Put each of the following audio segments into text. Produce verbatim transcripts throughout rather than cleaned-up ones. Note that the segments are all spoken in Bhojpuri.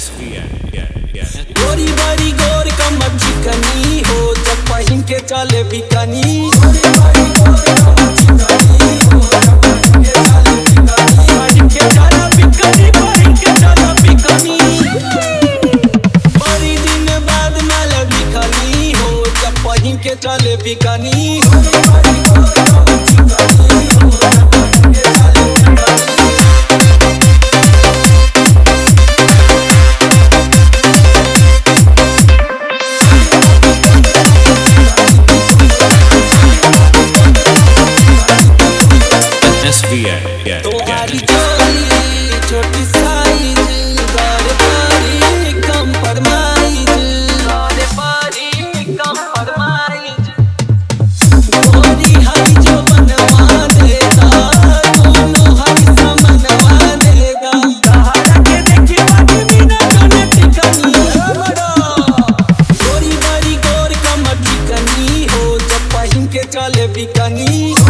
S V I, yeah, yeah. गोरी बारी गोर कमर चिकनी हो जब पहिन के चले बिकनी बड़ी दिन बाद माल बिकनी हो जब पहिन के चले bikini S V I, yeah, तुम्हारी yeah. चोली छोटी साइज गाड़े पारी कम फरमाइज गाड़े पारी कम फरमाइज गोरी हरी जो बनवा देगा दोनों हरी समनवा देगा सहारा के देखी बाकी बिना जोने ठिकानी गोरी बारी गोर कमर चिकनी हो जब पहिन के चले bikini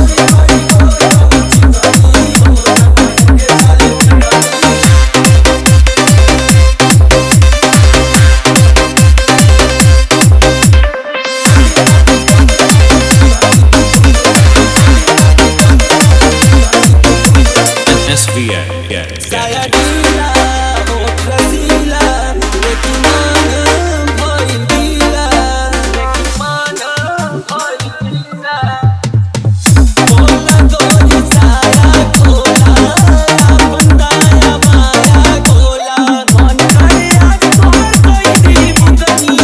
S V I, yeah, साया yeah. ढीला होठ रसीला लेकिन मन भइल ढीला लेकिन मन भइल ढीला बोला गोरी साया खोला अपन दाया बाया खोला मन करे आज तोहर कोई दी बुकनी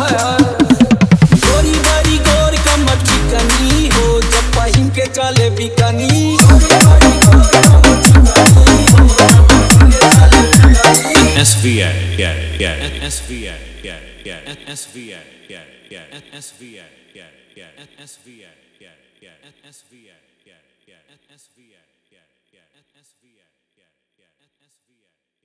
गोरी बारी गोर कमर चिकनी हो जब पहिन के चले bikini S V I, yeah, yeah. S V I, yeah, yeah. S V I, yeah, yeah. S V I, yeah, yeah. S V I, yeah, yeah. S V I, yeah, yeah. S V I, yeah, yeah. S V I, yeah, yeah. S V I.